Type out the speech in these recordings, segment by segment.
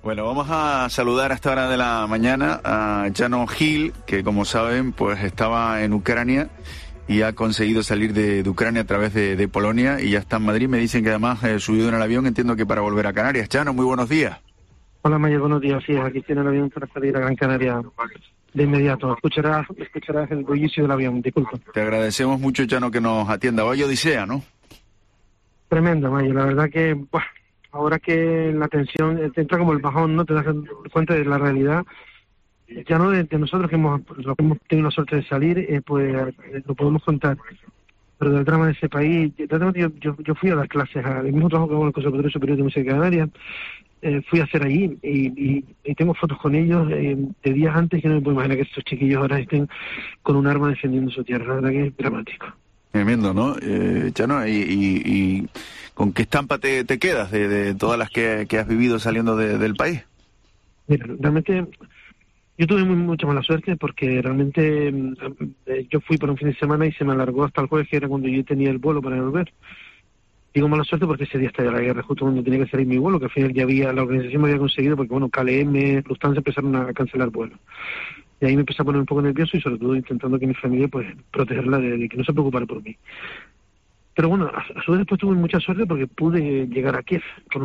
Bueno, vamos a saludar a esta hora de la mañana a Chano Gil, que como saben, pues estaba en Ucrania y ha conseguido salir de Ucrania a través de Polonia y ya está en Madrid. Me dicen que además subido en el avión, entiendo que para volver a Canarias. Chano, muy buenos días. Hola Mayer, buenos días. Sí, aquí tiene el avión para salir a Gran Canaria de inmediato. Escucharás el bullicio del avión, disculpa. Te agradecemos mucho, Chano, que nos atienda. Vaya odisea, ¿no? Tremendo, Mayer. La verdad que, ahora que la tensión te entra como el bajón, ¿no? Te das cuenta de la realidad. Ya no de nosotros que hemos tenido la suerte de salir, pues lo podemos contar. Pero del drama de ese país, yo fui a dar clases al mismo trabajo que hago en el Conservatorio Superior de Música de Canarias. Fui a hacer allí y tengo fotos con ellos de días antes que no me puedo imaginar que estos chiquillos ahora estén con un arma defendiendo su tierra. La verdad que es dramático. Tremendo, ¿no? Chano, y ¿con qué estampa te quedas de todas las que has vivido saliendo del país? Mira, realmente yo tuve mucha mala suerte porque realmente yo fui por un fin de semana y se me alargó hasta el jueves, que era cuando yo tenía el vuelo para volver. Digo mala suerte porque ese día estaba la guerra, justo cuando tenía que salir mi vuelo, que al final ya la organización me había conseguido, porque bueno, KLM, Lufthansa empezaron a cancelar vuelos. Y ahí me empecé a poner un poco nervioso y sobre todo intentando que mi familia, pues, protegerla de que no se preocupara por mí. Pero bueno, a su vez después tuve mucha suerte porque pude llegar a Kiev.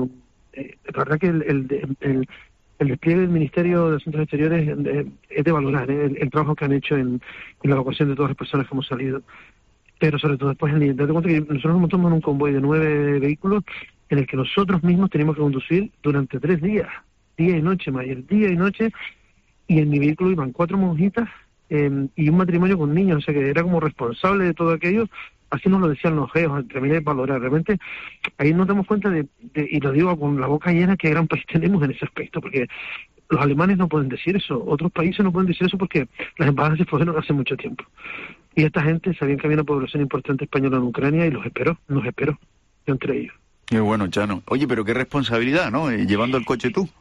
La verdad que el despliegue del Ministerio de Asuntos Exteriores es de valorar, el trabajo que han hecho en la evacuación de todas las personas que hemos salido. Pero sobre todo después, date cuenta que nosotros nos montamos en un convoy de 9 vehículos en el que nosotros mismos teníamos que conducir durante 3 días, día y noche, Mayer, día y noche, y en mi vehículo iban 4 monjitas y un matrimonio con niños, o sea que era como responsable de todo aquello. Así nos lo decían los geos, terminé de valorar. Realmente ahí nos damos cuenta y lo digo con la boca llena, que gran país tenemos en ese aspecto, porque los alemanes no pueden decir eso, otros países no pueden decir eso porque las embajadas se fueron hace mucho tiempo. Y esta gente sabían que había una población importante española en Ucrania y nos esperó, yo entre ellos. Qué bueno, Chano. Oye, pero qué responsabilidad, ¿no? Llevando el coche tú.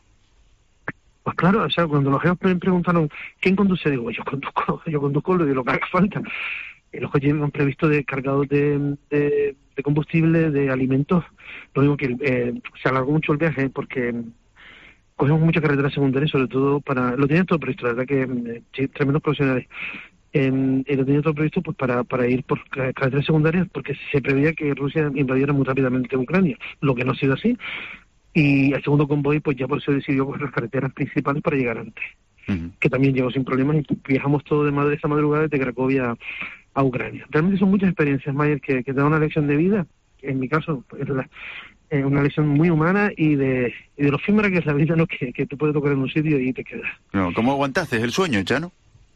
Pues claro, o sea, cuando los geos me preguntaron ¿quién conduce? Digo, yo conduzco lo que haga falta. Y los coches han previsto cargados de combustible, de alimentos. Lo digo que se alargó mucho el viaje porque cogimos mucha carretera secundaria, sobre todo lo tenían todo previsto, la verdad que tremendos profesionales. Lo tenían todo previsto pues para ir por carreteras secundarias porque se preveía que Rusia invadiera muy rápidamente Ucrania, lo que no ha sido así. Y el segundo convoy pues ya por eso decidió coger las carreteras principales para llegar antes, que también llegó sin problemas y viajamos todo de esa madrugada desde Cracovia a Ucrania. Realmente son muchas experiencias, Mayer, que te dan una lección de vida. En mi caso es una lección muy humana y de lo efímera que es la vida, ¿no? Que te puede tocar en un sitio y te quedas. No, ¿cómo aguantaste el sueño, Chano?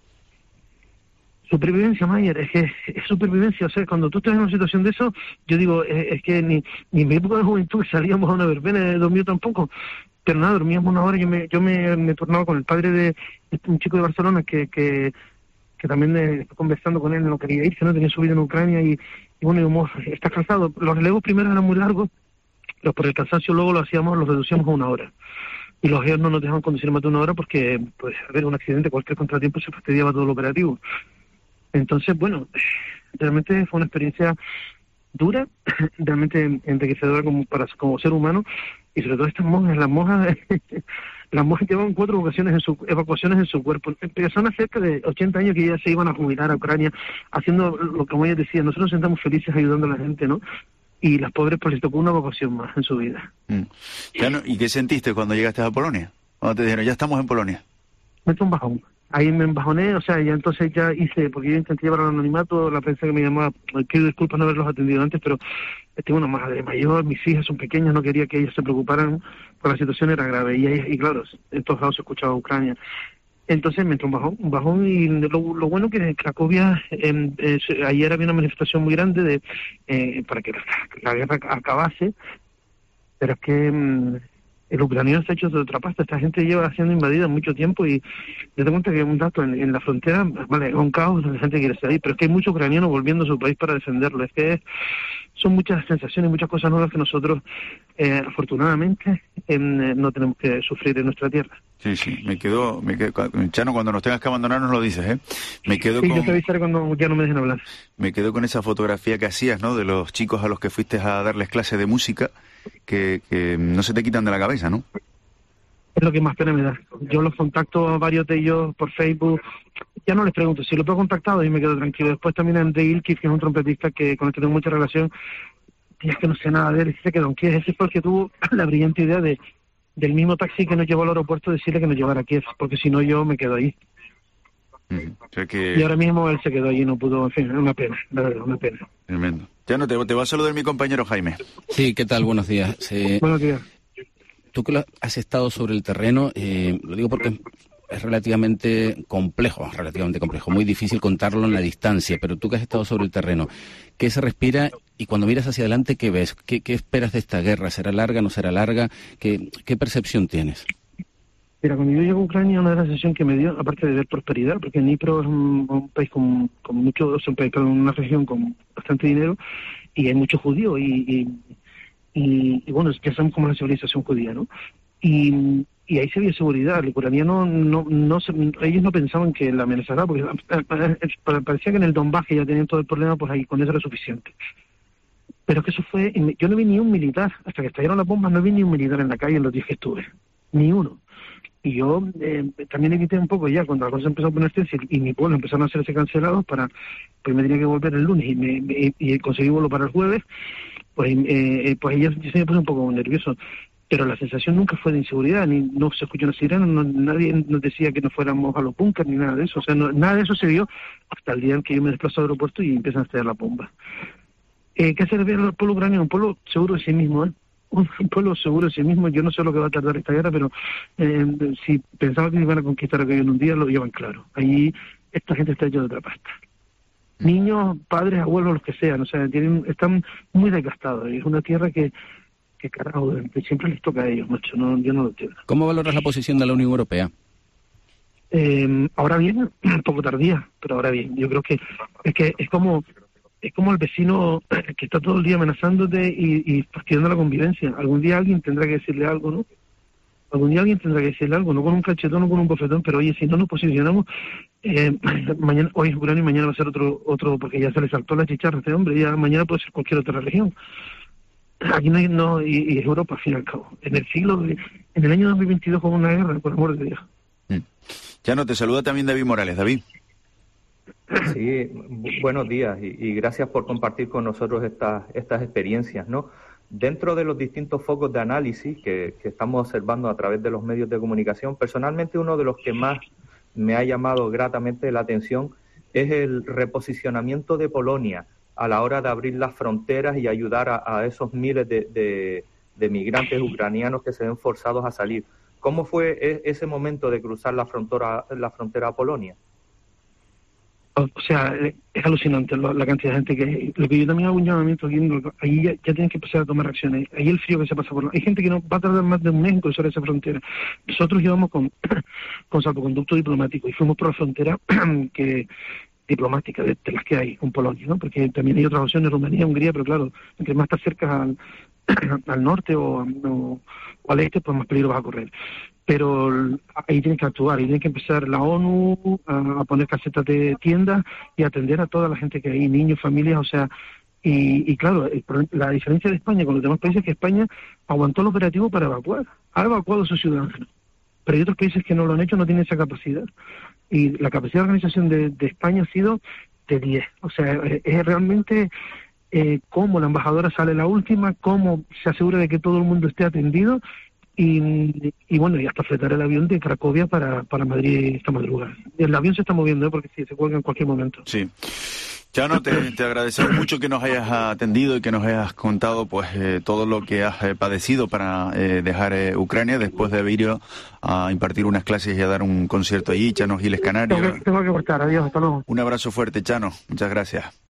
Supervivencia, Mayer, es que es supervivencia. O sea, cuando tú estás en una situación de eso, yo digo, es que ni en mi época de juventud salíamos a una verbena, dormía tampoco. Pero nada, dormíamos una hora. Yo me turnaba con el padre de un chico de Barcelona que también conversando con él no quería ir, que no tenía su vida en Ucrania y bueno, digamos, estás cansado. Los relevos primero eran muy largos, pero por el cansancio luego los reducíamos a una hora. Y los geos no nos dejaban conducir más de una hora porque, pues, a ver, un accidente, cualquier contratiempo se fastidiaba todo el operativo. Entonces, bueno, realmente fue una experiencia dura, realmente enriquecedora como ser humano, y sobre todo estas monjas, las monjas llevan 4 evacuaciones en su cuerpo. Personas cerca de 80 años que ya se iban a jubilar a Ucrania, haciendo lo que como ellas decían, nosotros nos sentamos felices ayudando a la gente, ¿no? Y las pobres pues les tocó una evacuación más en su vida. ¿Y qué sentiste cuando llegaste a Polonia? Cuando te dijeron, ya estamos en Polonia. Me entró un bajón. Ahí me embajoné, o sea, ya entonces ya porque yo intenté llevar al anonimato, la prensa que me llamaba, pido disculpas no haberlos atendido antes, pero tengo una madre mayor, mis hijas son pequeñas, no quería que ellas se preocuparan, porque la situación era grave, y claro, en todos lados se escuchaba Ucrania. Entonces me entró un bajón, y lo bueno que en Cracovia, ayer había una manifestación muy grande para que la guerra acabase, pero es que el ucraniano se ha hecho de otra pasta. Esta gente lleva siendo invadida mucho tiempo y te das cuenta que un dato en la frontera, vale, es un caos, la gente quiere salir, pero es que hay muchos ucranianos volviendo a su país para defenderlo. Es que son muchas sensaciones, muchas cosas nuevas que nosotros, afortunadamente, no tenemos que sufrir en nuestra tierra. Sí, me quedo, Chano, cuando nos tengas que abandonar nos lo dices, ¿eh? Yo te avisaré cuando ya no me dejen hablar. Me quedo con esa fotografía que hacías, ¿no?, de los chicos a los que fuiste a darles clase de música, que no se te quitan de la cabeza, ¿no? es lo que más pena me da. Yo los contacto a varios de ellos por Facebook, ya no les pregunto, si los he contactado y me quedo tranquilo. Después también a André Ilkiv, que es un trompetista con el que tengo mucha relación, y es que no sé nada de él, dice que Don Kiev, ese fue el que tuvo la brillante idea del mismo taxi que nos llevó al aeropuerto, decirle que nos llevara a Kiev, porque si no yo me quedo ahí. O sea que... Y ahora mismo él se quedó allí y no pudo, en fin, es una pena, la verdad, una pena. Tremendo. Ya no te va a saludar mi compañero Jaime. Sí, ¿qué tal? Buenos días. Buenos días. Tú que has estado sobre el terreno, lo digo porque es relativamente complejo, muy difícil contarlo en la distancia, pero tú que has estado sobre el terreno, ¿qué se respira? Y cuando miras hacia adelante, ¿qué ves? ¿Qué esperas de esta guerra? ¿Será larga, no será larga? ¿Qué percepción tienes? Mira, cuando yo llego a Ucrania, una de las sensaciones que me dio, aparte de ver prosperidad, porque Dnipro es un país con mucho, es un país, una región con bastante dinero, y hay muchos judíos, y bueno, ya sabemos cómo es la civilización judía, ¿no? Y ahí se vio seguridad. El ucraniano ellos no pensaban que la amenazara, porque parecía que en el Donbass que ya tenían todo el problema, pues ahí con eso era suficiente. Pero es que eso fue, yo no vi ni un militar, hasta que estallaron las bombas, no vi ni un militar en la calle en los días que estuve, ni uno. Y yo también evité un poco ya, cuando la cosa empezó a ponerse y mi pueblo empezaron a hacerse cancelados, pues me tenía que volver el lunes y conseguí vuelo para el jueves, pues yo se me puse un poco nervioso. Pero la sensación nunca fue de inseguridad, ni no se escuchó una sirena, nadie nos decía que no fuéramos a los búnkers, ni nada de eso. O sea, nada de eso se vio hasta el día en que yo me desplazo al aeropuerto y empiezan a estallar las bombas. ¿Qué se refiere al pueblo ucraniano? Un pueblo seguro de sí mismo, ¿eh? Un pueblo seguro de sí mismo. Yo no sé lo que va a tardar esta guerra, pero si pensaba que iban a conquistar aquello en un día, lo llevan claro. Ahí esta gente está hecha de otra pasta. Niños, padres, abuelos, los que sean, o sea, están muy desgastados. Es una tierra que carajo, siempre les toca a ellos, macho, yo no lo entiendo. ¿Cómo valoras la posición de la Unión Europea? Ahora bien, un poco tardía, pero ahora bien. Yo creo que es como el vecino que está todo el día amenazándote y fastidiando la convivencia. Algún día alguien tendrá que decirle algo, ¿no? No con un cachetón, no con un bofetón, pero oye, si no nos posicionamos, mañana, hoy es Ucrania y mañana va a ser otro, porque ya se le saltó la chicharra a este hombre, ya mañana puede ser cualquier otra región. Aquí y es Europa, al fin y al cabo. En el año 2022 con una guerra, por amor de Dios. Ya no, te saluda también David Morales. David. Sí, buenos días y gracias por compartir con nosotros estas experiencias, ¿no? Dentro de los distintos focos de análisis que estamos observando a través de los medios de comunicación, personalmente uno de los que más me ha llamado gratamente la atención es el reposicionamiento de Polonia a la hora de abrir las fronteras y ayudar a esos miles de migrantes ucranianos que se ven forzados a salir. ¿Cómo fue ese momento de cruzar la frontera a Polonia? O sea, es alucinante la cantidad de gente que hay. Lo que yo también hago un llamamiento aquí, ahí ya tienen que empezar a tomar acciones. Ahí el frío que se pasa por... Hay gente que no va a tardar más de un mes en cruzar esa frontera. Nosotros íbamos con salvoconducto diplomático y fuimos por la frontera diplomática de las que hay con Polonia, ¿no? Porque también hay otras opciones, Rumanía, Hungría, pero claro, entre más estás cerca al norte o al este, pues más peligro vas a correr. Pero ahí tienen que actuar, ahí tiene que empezar la ONU a poner casetas de tiendas y atender a toda la gente que hay, niños, familias, o sea, y claro, la diferencia de España con los demás países es que España aguantó el operativo para evacuar, ha evacuado a sus ciudadanos, pero hay otros países que no lo han hecho, no tienen esa capacidad, y la capacidad de organización de España ha sido de 10, o sea, es realmente cómo la embajadora sale la última, cómo se asegura de que todo el mundo esté atendido, y bueno, y hasta fletar el avión de Cracovia para Madrid esta madrugada. El avión se está moviendo, porque sí, se cuelga en cualquier momento. Sí. Chano, te agradecemos mucho que nos hayas atendido y que nos hayas contado pues todo lo que has padecido para dejar Ucrania después de haber ido a impartir unas clases y a dar un concierto allí, Chano Giles Canario. Tengo que cortar, adiós, hasta luego. Un abrazo fuerte, Chano, muchas gracias.